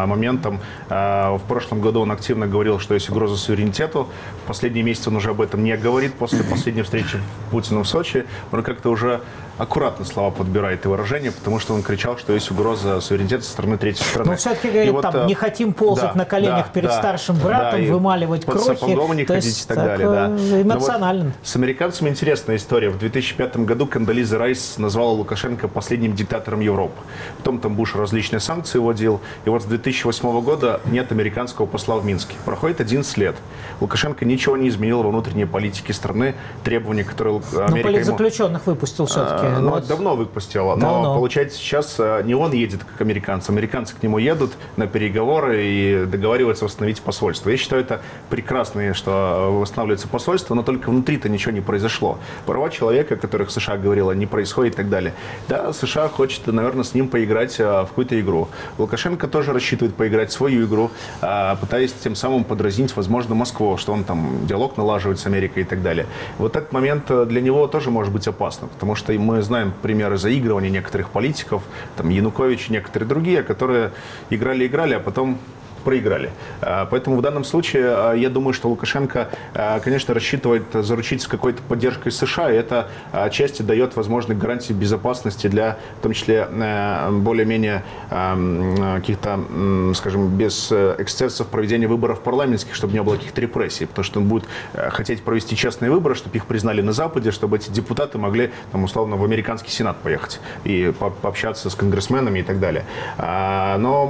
В прошлом году он активно говорил, что есть угроза суверенитету. В последние месяцы он уже об этом не говорит. После последней встречи Путина в Сочи он как-то уже аккуратно слова подбирает и выражения, потому что он кричал, что есть угроза суверенитета со стороны третьей страны. Но все-таки говорит, там, не хотим ползать на коленях перед старшим братом, вымаливать под крохи. Сапогом не ходить и так далее. Эмоционально. Вот с американцами интересная история. В 2005 году Кондолиза Райс назвала Лукашенко последним диктатором Европы. Потом там Буш различные санкции вводил. И вот с 2008 года нет американского посла в Минске. Проходит 11 лет. Лукашенко ничего не изменил во внутренней политике страны. Требования, которые Америка политзаключенных выпустил все-таки. Давно выпустила. Но получается, сейчас не он едет как американцы. Американцы к нему едут на переговоры и договариваются восстановить посольство. Я считаю, это прекрасно, что восстанавливается посольство, но только внутри-то ничего не произошло. Права человека, о которых США говорила, не происходит и так далее. Да, США хочет, наверное, с ним поиграть в какую-то игру. Лукашенко тоже рассчитывает поиграть в свою игру, пытаясь тем самым подразнить, возможно, Москву, что он там диалог налаживает с Америкой и так далее. Вот этот момент для него тоже может быть опасным, потому что мы знаем примеры заигрывания некоторых политиков, там Янукович и некоторые другие, которые играли, а потом проиграли. Поэтому в данном случае я думаю, что Лукашенко, конечно, рассчитывает заручиться какой-то поддержкой США, и это отчасти дает возможные гарантии безопасности для, в том числе, более-менее каких-то, скажем, без эксцессов проведения выборов парламентских, чтобы не было каких-то репрессий, потому что он будет хотеть провести честные выборы, чтобы их признали на Западе, чтобы эти депутаты могли, там, условно, в американский Сенат поехать и пообщаться с конгрессменами и так далее. Но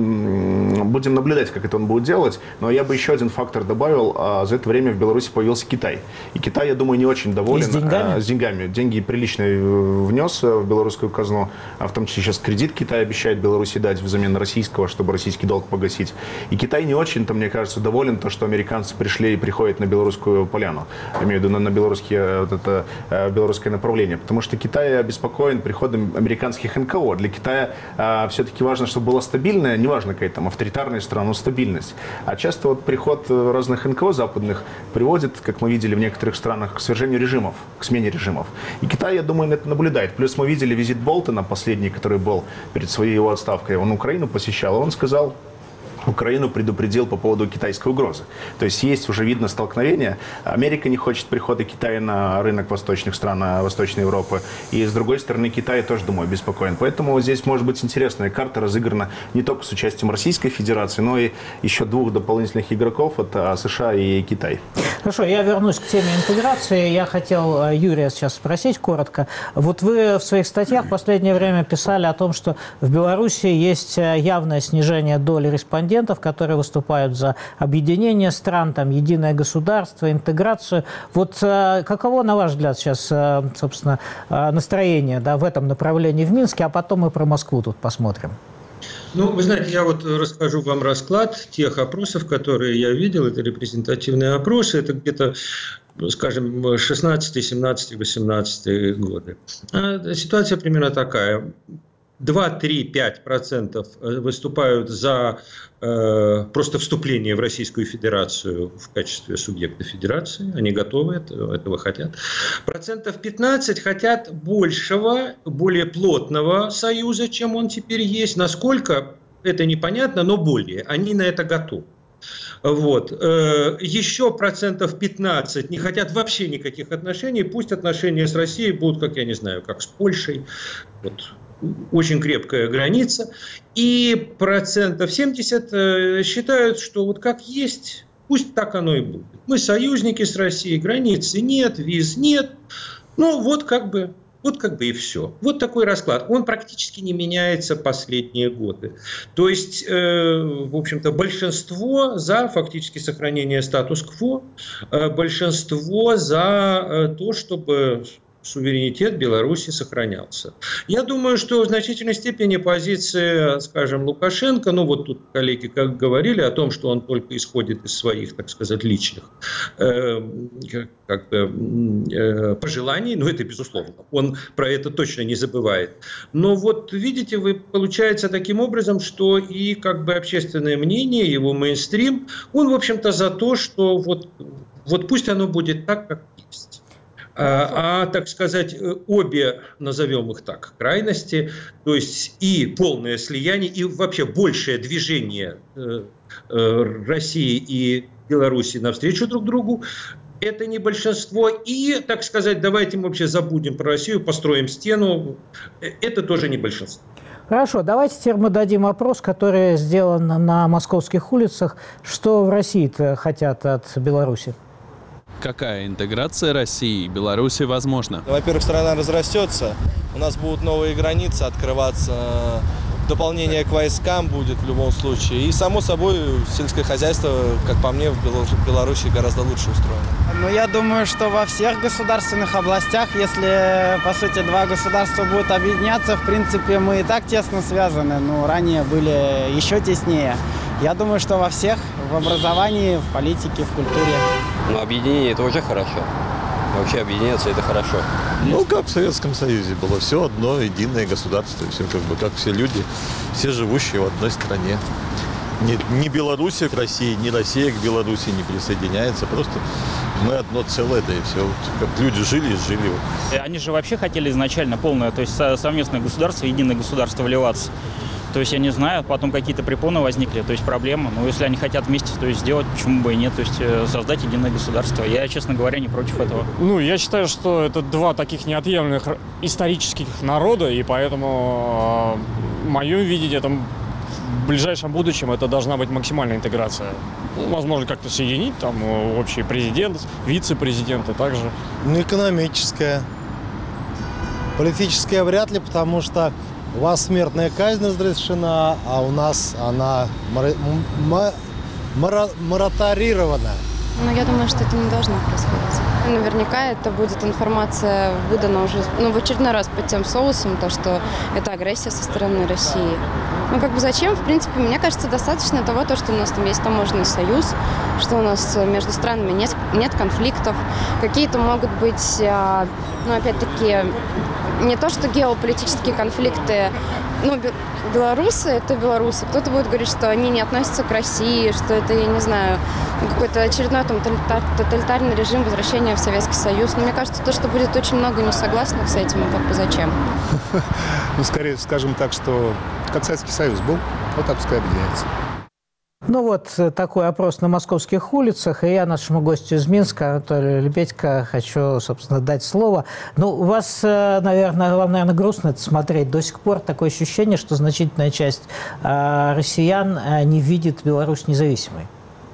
будем наблюдать, как это он будет делать. Но я бы еще один фактор добавил. За это время в Беларуси появился Китай. И Китай, я думаю, не очень доволен. С деньгами. Деньги приличные внес в белорусскую казну. В том числе сейчас кредит Китай обещает Беларуси дать взамен российского, чтобы российский долг погасить. И Китай не очень-то, мне кажется, доволен то, что американцы пришли и приходят на белорусскую поляну. Я имею в виду на белорусское направление. Потому что Китай обеспокоен приходом американских НКО. Для Китая все-таки важно, чтобы была стабильная, неважно какая там авторитарная страна, но стабильность. А часто вот приход разных НКО западных приводит, как мы видели в некоторых странах, к свержению режимов, к смене режимов. И Китай, я думаю, на это наблюдает. Плюс мы видели визит Болтона, последний, который был перед своей его отставкой. Он Украину посещал, и он сказал, Украину предупредил по поводу китайской угрозы. То есть уже видно столкновение. Америка не хочет прихода Китая на рынок восточных стран, Восточной Европы. И с другой стороны, Китай тоже, думаю, обеспокоен. Поэтому здесь может быть интересная карта, разыграна не только с участием Российской Федерации, но и еще двух дополнительных игроков, это США и Китай. Хорошо, я вернусь к теме интеграции. Я хотел Юрия сейчас спросить коротко. Вот вы в своих статьях в последнее время писали о том, что в Беларуси есть явное снижение доли респондентов, которые выступают за объединение стран, там, единое государство, интеграцию. Вот каково, на ваш взгляд, сейчас, собственно, настроение, да, в этом направлении в Минске, а потом мы про Москву тут посмотрим. Ну, вы знаете, я вот расскажу вам расклад тех опросов, которые я видел. Это репрезентативные опросы. Это где-то, скажем, 16, 17, 18 годы. Ситуация примерно такая. 2-3-5% выступают за просто вступление в Российскую Федерацию в качестве субъекта Федерации. Они готовы, этого хотят. 15% хотят большего, более плотного союза, чем он теперь есть. Насколько, это непонятно, но более. Они на это готовы. Вот. Еще 15% не хотят вообще никаких отношений. Пусть отношения с Россией будут, как я не знаю, как с Польшей. Вот. Очень крепкая граница. И 70% считают, что вот как есть, пусть так оно и будет. Мы союзники с Россией, границы нет, виз нет. Ну вот как бы и все. Вот такой расклад. Он практически не меняется последние годы. То есть, в общем-то, большинство за фактически сохранение статус-кво, большинство за то, чтобы суверенитет Беларуси сохранялся. Я думаю, что в значительной степени позиция, скажем, Лукашенко, ну вот тут коллеги как говорили о том, что он только исходит из своих, так сказать, личных пожеланий, ну это безусловно, он про это точно не забывает. Но вот видите, вы, получается таким образом, что и как бы общественное мнение, его мейнстрим, он, в общем-то, за то, что вот пусть оно будет так, как есть. так сказать, обе, назовем их так, крайности, то есть и полное слияние, и вообще большее движение России и Беларуси навстречу друг другу, это не большинство. И, так сказать, давайте мы вообще забудем про Россию, построим стену, это тоже не большинство. Хорошо, давайте теперь мы дадим опрос, который сделан на московских улицах. Что в России-то хотят от Беларуси? Какая интеграция России и Беларуси возможна? Во-первых, страна разрастется, у нас будут новые границы открываться, дополнение к войскам будет в любом случае. И, само собой, сельское хозяйство, как по мне, в Беларуси гораздо лучше устроено. Ну, я думаю, что во всех государственных областях, если, по сути, два государства будут объединяться, в принципе, мы и так тесно связаны, но ранее были еще теснее. Я думаю, что во всех, в образовании, в политике, в культуре. Ну, объединение – это уже хорошо. Вообще объединяться – это хорошо. Ну, как в Советском Союзе было. Все одно единое государство. Все как все люди, все живущие в одной стране. Ни Белоруссия к России, ни Россия к Беларуси не присоединяется. Просто мы одно целое, да и все. Вот, как люди жили. Они же вообще хотели изначально полное, то есть совместное государство, единое государство вливаться. То есть, я не знаю, потом какие-то препоны возникли, то есть проблемы. Но если они хотят вместе то есть, сделать, почему бы и нет, то есть создать единое государство. Я, честно говоря, не против этого. Ну, я считаю, что это два таких неотъемлемых исторических народа, и поэтому, в моем видении, в ближайшем будущем это должна быть максимальная интеграция. Ну, возможно, как-то соединить, там, общий президент, вице-президенты также. Ну, экономическая. Политическая вряд ли, потому что у вас смертная казнь разрешена, а у нас она мораторирована. Но я думаю, что это не должно происходить. Наверняка это будет информация выдана уже в очередной раз под тем соусом, то, что это агрессия со стороны России. Зачем? В принципе, мне кажется, достаточно того, что у нас там есть таможенный союз, что у нас между странами нет конфликтов. Какие-то могут быть, опять-таки, не то что геополитические конфликты. Белорусы – это белорусы. Кто-то будет говорить, что они не относятся к России, что это, я не знаю, какой-то очередной тоталитарный режим возвращения в Советский Союз. Но мне кажется, что будет очень много несогласных с этим, зачем? Скорее скажем так, что как Советский Союз был, вот так пускай объединяется. Ну вот такой опрос на московских улицах, и я нашему гостю из Минска, Анатолию Лебедько, хочу, собственно, дать слово. Вам, наверное, грустно это смотреть. До сих пор такое ощущение, что значительная часть россиян не видит Беларусь независимой.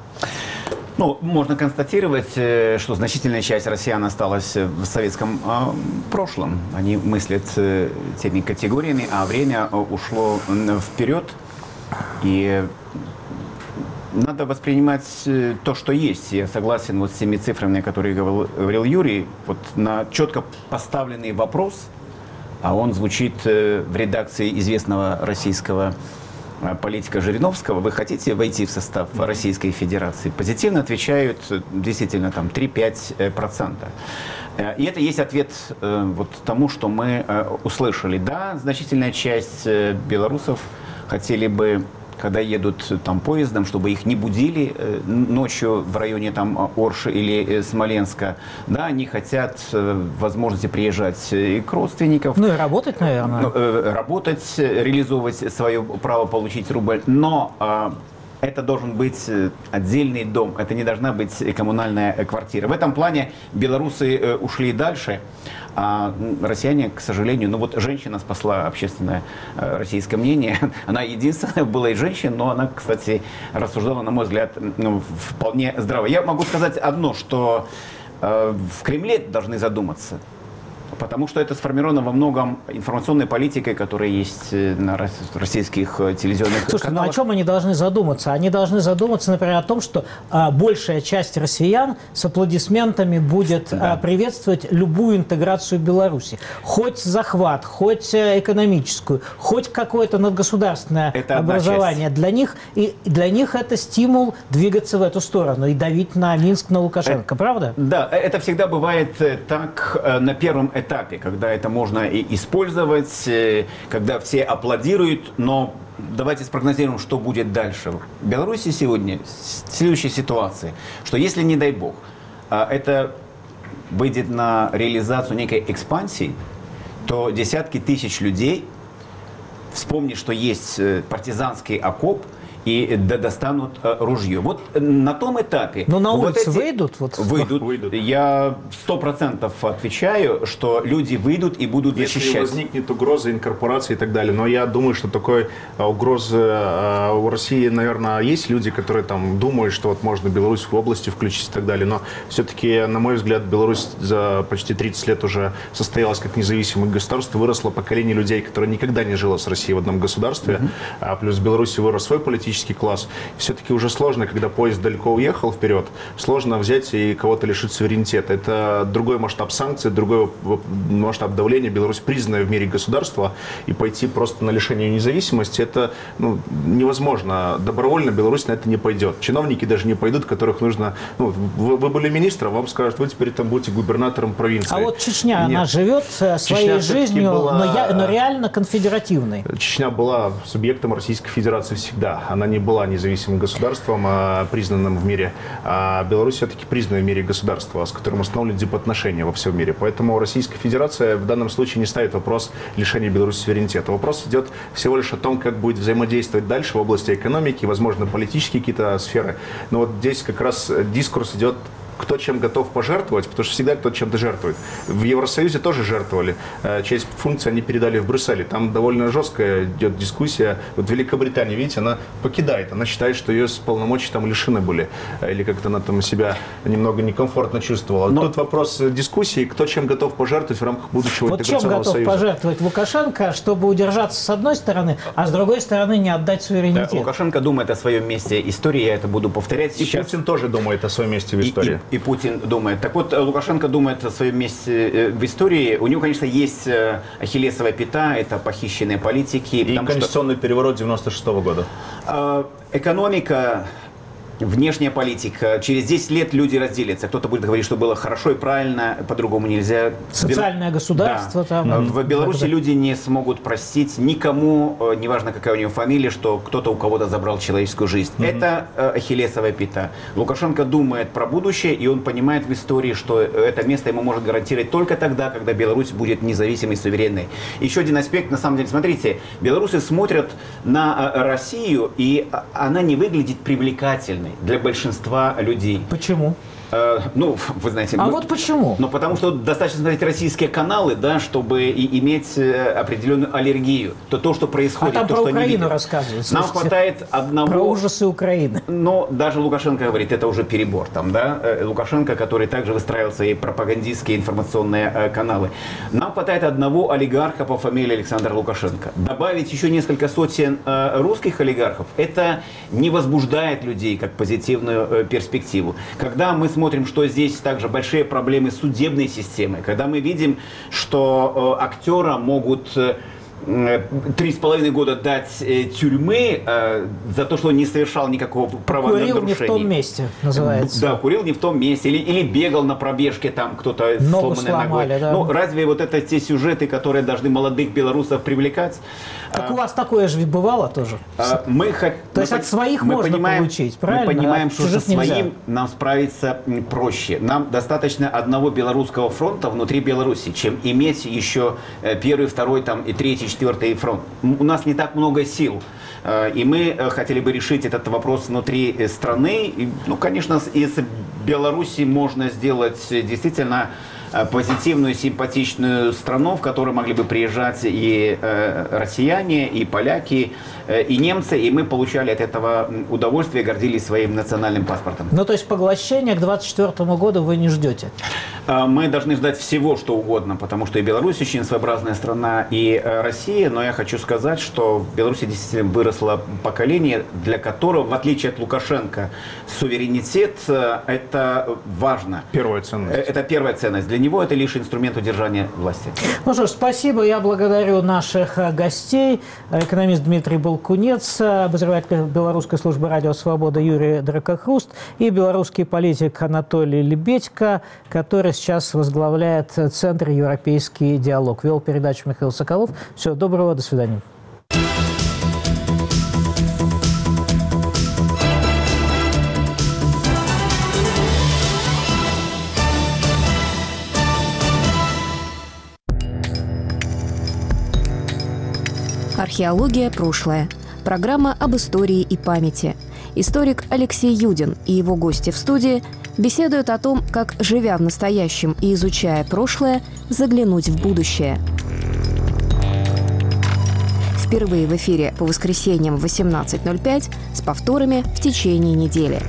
Можно констатировать, что значительная часть россиян осталась в советском прошлом. Они мыслят теми категориями, а время ушло вперед. И надо воспринимать то, что есть. Я согласен с теми цифрами, о которых говорил Юрий. На четко поставленный вопрос, а он звучит в редакции известного российского политика Жириновского: вы хотите войти в состав Российской Федерации? Позитивно отвечают действительно 3-5%. И это есть ответ тому, что мы услышали. Да, значительная часть белорусов хотели бы, когда едут поездом, чтобы их не будили ночью в районе Орши или Смоленска. Да, они хотят возможности приезжать и к родственникам. И работать, наверное. Работать, реализовывать свое право получить рубль. Но это должен быть отдельный дом, это не должна быть коммунальная квартира. В этом плане белорусы ушли дальше. А россияне, к сожалению, женщина спасла общественное российское мнение. Она единственная была из женщин, но она, кстати, рассуждала, на мой взгляд, вполне здраво. Я могу сказать одно, что в Кремле должны задуматься. Потому что это сформировано во многом информационной политикой, которая есть на российских телевизионных каналах. О чем они должны задуматься? Они должны задуматься, например, о том, что большая часть россиян с аплодисментами будет приветствовать любую интеграцию Беларуси. Хоть захват, хоть экономическую, хоть какое-то надгосударственное образование. Для них это стимул двигаться в эту сторону и давить на Минск, на Лукашенко. Правда? Да, это всегда бывает так на первом этапе, когда это можно и использовать, когда все аплодируют, но давайте спрогнозируем, что будет дальше. В Беларуси сегодня следующая ситуация, что если, не дай бог, это выйдет на реализацию некой экспансии, то десятки тысяч людей вспомнят, что есть партизанский окоп, и достанут ружье. Вот на том этапе... Но на улице вот выйдут? Выйдут. Я 100% отвечаю, что люди выйдут и будут защищать. Если возникнет угроза инкорпорации и так далее. Но я думаю, что такой угрозы у России, наверное, есть люди, которые там думают, что вот можно Беларусь в области включить и так далее. Но все-таки, на мой взгляд, Беларусь за почти 30 лет уже состоялась как независимое государство. Выросло поколение людей, которые никогда не жило с Россией в одном государстве. А плюс в Беларуси вырос свой политический класс. Все-таки уже сложно, когда поезд далеко уехал вперед, сложно взять и кого-то лишить суверенитета. Это другой масштаб санкций, другой масштаб давления. Беларусь признанное в мире государство, и пойти просто на лишение независимости, это невозможно. Добровольно Беларусь на это не пойдет. Чиновники даже не пойдут, которых нужно... вы были министром, вам скажут, вы теперь там будете губернатором провинции. А вот Чечня, она живет своей жизнью, но реально конфедеративной. Чечня была субъектом Российской Федерации всегда. Она не была независимым государством, признанным в мире. А Беларусь все-таки признанное в мире государство, с которым установлены дипотношения во всем мире. Поэтому Российская Федерация в данном случае не ставит вопрос лишения Беларуси суверенитета. Вопрос идет всего лишь о том, как будет взаимодействовать дальше в области экономики, возможно, политические какие-то сферы. Но вот здесь как раз дискурс идет, кто чем готов пожертвовать, потому что всегда кто чем-то жертвует. В Евросоюзе тоже жертвовали. Часть функций они передали в Брюсселе. Там довольно жесткая идет дискуссия. Вот Великобритания, видите, она покидает. Она считает, что ее полномочий там лишены были. Или как-то она там себя немного некомфортно чувствовала. Но тут вопрос дискуссии, кто чем готов пожертвовать в рамках будущего интеграционного союза. Вот чем готов пожертвовать Лукашенко, чтобы удержаться с одной стороны, а с другой стороны не отдать суверенитет? Да, Лукашенко думает о своем месте истории, я это буду повторять. И сейчас... Путин тоже думает о своем месте в истории. И Путин думает. Так вот, Лукашенко думает о своем месте в истории. У него, конечно, есть ахиллесова пята, это похищенные политики. И конституционный переворот 96-го года. Экономика, внешняя политика. Через 10 лет люди разделятся. Кто-то будет говорить, что было хорошо и правильно, по-другому нельзя. Социальное государство. Да. Там. В Беларуси люди не смогут простить никому, неважно какая у него фамилия, что кто-то у кого-то забрал человеческую жизнь. Это ахиллесова пята. Лукашенко думает про будущее, и он понимает в истории, что это место ему может гарантировать только тогда, когда Беларусь будет независимой, суверенной. Еще один аспект, на самом деле, смотрите, белорусы смотрят на Россию, и она не выглядит привлекательной для большинства людей. Почему? Вы знаете... вот почему? Потому что достаточно смотреть российские каналы, да, чтобы иметь определенную аллергию. То, что происходит, там то, про что Украину рассказывают. Нам хватает одного... Про ужасы Украины. Но даже Лукашенко говорит, это уже перебор. Там, да? Лукашенко, который также выстраивал свои пропагандистские информационные каналы. Нам хватает одного олигарха по фамилии Александр Лукашенко. Добавить еще несколько сотен русских олигархов, это не возбуждает людей как позитивную перспективу. Когда мы смотрим, что здесь также большие проблемы судебной системы, когда мы видим, что актера могут 3,5 года дать тюрьмы за то, что он не совершал никакого правонарушения. Курил не в том месте, называется. Да, курил не в том месте. Или бегал на пробежке, там кто-то сломанной ногой. Да. Разве вот это те сюжеты, которые должны молодых белорусов привлекать? Так у вас такое же бывало тоже? То есть от своих можно получить, правильно? Мы понимаем, что со своим нам справиться проще. Нам достаточно одного белорусского фронта внутри Беларуси, чем иметь еще первый, второй там, и третий, четвертый фронт. У нас не так много сил. И мы хотели бы решить этот вопрос внутри страны. Конечно, из Беларуси можно сделать действительно позитивную, симпатичную страну, в которую могли бы приезжать и россияне, и поляки, и немцы, и мы получали от этого удовольствие, гордились своим национальным паспортом. То есть поглощения к 2024 году вы не ждете? Мы должны ждать всего, что угодно, потому что и Беларусь очень своеобразная страна, и Россия, но я хочу сказать, что в Беларуси действительно выросло поколение, для которого, в отличие от Лукашенко, суверенитет – это важно. Первая ценность. Это первая ценность. Для него это лишь инструмент удержания власти. Ну что ж, спасибо. Я благодарю наших гостей. Экономист Дмитрий Балкунец, обозреватель Белорусской службы радио «Свобода» Юрий Дракохруст и белорусский политик Анатолий Лебедько, который сейчас возглавляет Центр «Европейский диалог». Вел передачу Михаил Соколов. Всего доброго, до свидания. Археология. Прошлое. Программа об истории и памяти. Историк Алексей Юдин и его гости в студии беседуют о том, как, живя в настоящем и изучая прошлое, заглянуть в будущее. Впервые в эфире по воскресеньям в 18:05 с повторами в течение недели.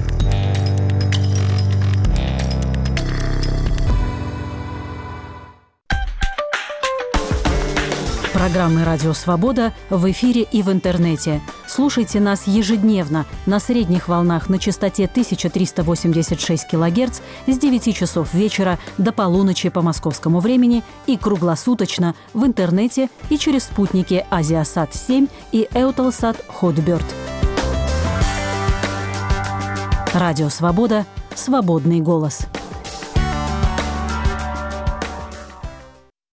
Программы «Радио Свобода» в эфире и в интернете. Слушайте нас ежедневно на средних волнах на частоте 1386 кГц с 9 часов вечера до полуночи по московскому времени и круглосуточно в интернете и через спутники Азиасат-7 и Эутelsat Hotbird. Радио Свобода. Свободный голос.